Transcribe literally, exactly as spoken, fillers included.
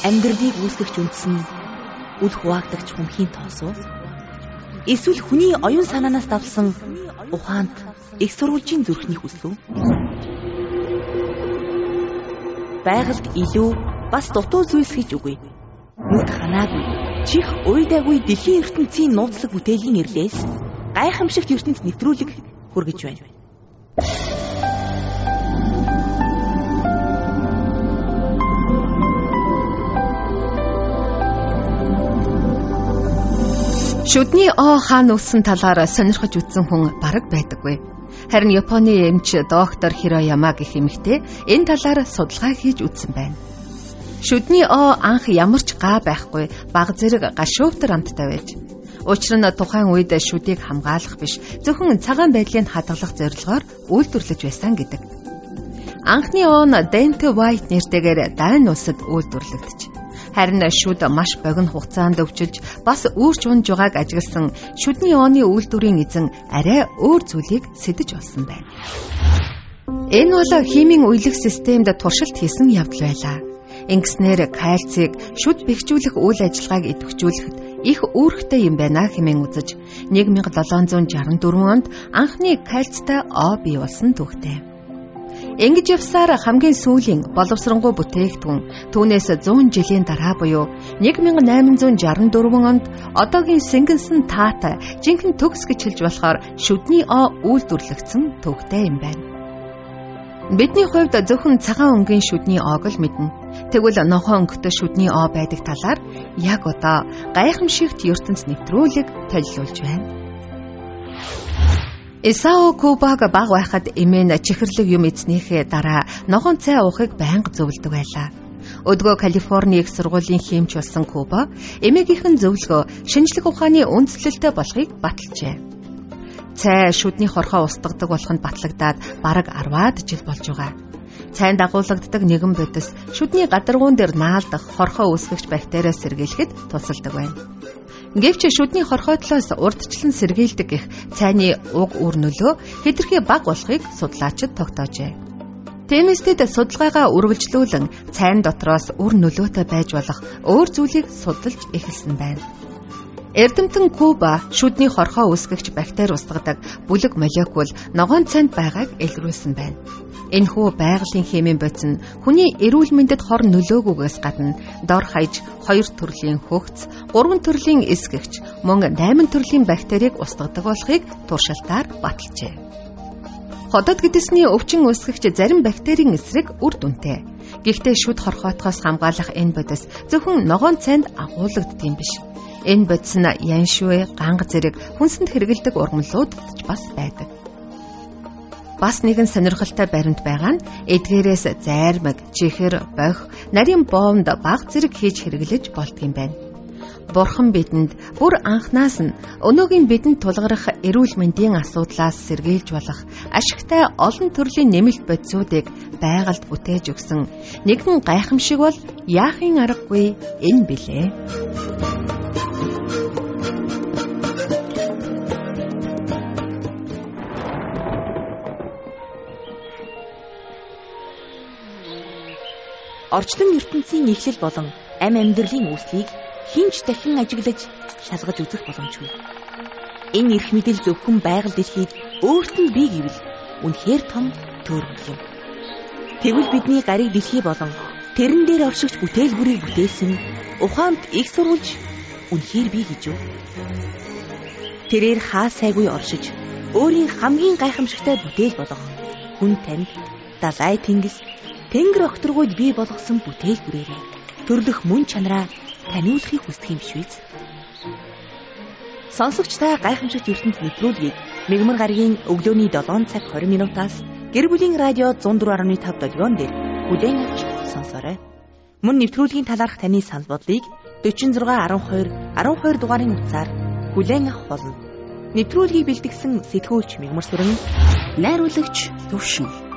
амьдралыг үүсгэж үндсэн үл хуваагдагч хүмхийн тоос уу? Эсвэл хүний оюун санаанаас давсан ухаанд их сурвалжийн зүрхний хүсэл үү? Байгальд илүү бас дутуу зүйлс хийж үгүй. Нүд ханаагүй, чих уйдаагүй дэлхийн ертөнцийн нууцлаг бүтээлийн ирлээс гайхамшигт ертөнд нэвтрүүлэг хүргэж байна. Шүдний О хаан үссэн талаар сонирхож үзсэн хүн бараг байдаггүй. Харин Японы эмч доктор Хирояма гэх эмэгтэй энэ талаар судалгаа хийж үзсэн байна. Шүдний О анх ямар ч гаа байхгүй баг зэрэг гашуувтар амттай байж. Учир нь тухайн үед шүдийг хамгаалах биш, зөвхөн цагаан байдлыг хадгалах зорилгоор үйлдвэрлэж байсан гэдэг. Анхны он Dente White нэртэйгээр Дайн улсад үйлдвэрлэгдэж, харин шүд маш богино хугацаанд өвчилж бас үүрч унж байгааг ажигласан шүдний оны үйлдвэрийн эзэн арай өөр зүйлийг сэдэж олсон байна. Энэ бол химийн уйлах системд туршилт хийсэн явдал байлаа. Ингэснээр кальцийг шүд бэхжүүлэх үйл ажиллагааг идэвхжүүлэхэд их үүрэгтэй юм байна хэмээн үзэж нэг мянга долоон зуун шаран дөрвөн онд анхны кальцтай О бий болсон түүхтэй. Ингэж явсаар хамгийн сүүлийн боловсронгуй бүтээгдэхүүн түүнээс зуун жилийн дараа буюу нэг мянга найман зуун шаран дөрвөн онд одоогийн Сингэнсэн таата жинхэнэ төгс гэж хэлж болохоор шүдний О үйлдвэрлэгдсэн түүхтэй юм байна. Бидний хувьд зөвхөн цагаан өнгийн шүдний Оог л мэднэ. Тэгвэл нохоо өнгөтэй шүдний О байдаг талаар яг одоо гайхамшигт ертөнц нэвтрүүлэг толилуулж байна. Исао Кубаг баг байхад эмээн чихэрлэг юм эзнийхээ дараа ногоон цай уухыг байнга зөвлөдөг байлаа. Өдгөө Калифорни их сургуулийн хэмч болсон Куба эмээгийнхэн зөвлөгөө шинжлэх ухааны үндэслэлтэй болохыг баталжээ. Цай шүдний хорхоо устгадаг болоход батлагдаад бараг арваад жил болж байгаа. Цайнд дагуулгаддаг нэгэн бодис шүдний гадаргуун дээр наалдах хорхоо үүсгэгч бактериас сэргийлэхэд тусалдаг байна. Гэвч шүдний хорхойдлоос урдчлан сэргийлдэг гэх цайны уг үр нөлөө хэтэрхий бага болохыг судлаачид тогтоожээ. Тиймээстэд судалгаагаа үргэлжлүүлэн цайн дотроос үр нөлөөтэй байж болох өөр зүйлийг судалж эхэлсэн байна. Эрдэмтэн Куба шүдний хорхоо үүсгэгч бактери устгадаг бүлэг молекул ногоон цайнд байгааг илрүүлсэн байна. Энэхүү байгалийн химийн бодис нь хүний эрүүл мэндэд хор нөлөөгүйгээс гадна дор хаяж хоёр төрлийн хөгц, гурван төрлийн эсгэгч, мөн найман төрлийн бактерийг устгадаг болохыг туршилтаар баталжээ. Ходод гэдэсний өвчин үүсгэгч зарим бактерийн эсрэг үр дүнтэй. Гэхдээ шүд хорхоотхоос хамгаалах энэ бодис зөвхөн ногоон цайнд агуулгаддаг юм биш. Энэ бодис нь яншуй, ганга зэрэг хүнсэнд хэрэгэлдэг ургамлуудад бас байдаг. Бас нэгэн сонирхолтой баримт байгаа нь эдгээрээс зайрмаг, чихэр, бохи, нарийн боомд баг зэрэг хийж хэрэглэж болдго юм байна. Бурхан бидэнд бүр анхнаас нь өнөөгийн бидэнд тулгарх эрүүл мэндийн асуудлаас сэргийлж болох ашигтай олон төрлийн нэмэлт бодисуудыг байгальд бүтээж өгсөн нэгэн гайхамшиг бол яахын аргагүй энэ билээ. Орчлон ертөнцийн эхлэл болон амь амьдралын үүслийг хинч дахин ажиглаж шалгаж үзэх боломжгүй. Энэ эрх мэдэл зөвхөн байгаль дэлхийд өөрт нь бий гэвэл үнэхээр том төөрөмөл юм. Тэгвэл бидний гариг дэлхий болон тэрэн дээр оршигч бүтээлбэрийг бүтээсэн ухаанд их сурвалж үнэхээр бий гэж юу? Тэрээр хаа сайгүй оршиж өөрийн хамгийн гайхамшигтай бүтээл болгох хүн танд далай тэнгис Тэнгэр огторгуйд бий болгосон бүтээл бүрээрээ төрлөх мөн чанараа таниулахыг хүсдэг юм биш үү? Сонсогч та гайхамшигт ертөнд нэвтрүүлгийг Мегмар гарагийн өглөөний долоон цаг хорин минутаас гэр бүлийн радио one oh four point five долгион дээр бүлээн авч сонсоорой. Мөн нэвтрүүлгийн талаарх таны санал бодлыг four six one two one two дугаарын утсаар бүлээн авах болно. Нэвтрүүлгийг бэлтгэсэн сэтгүүлч Мегмар Сүрэн, найруулагч Төвшин.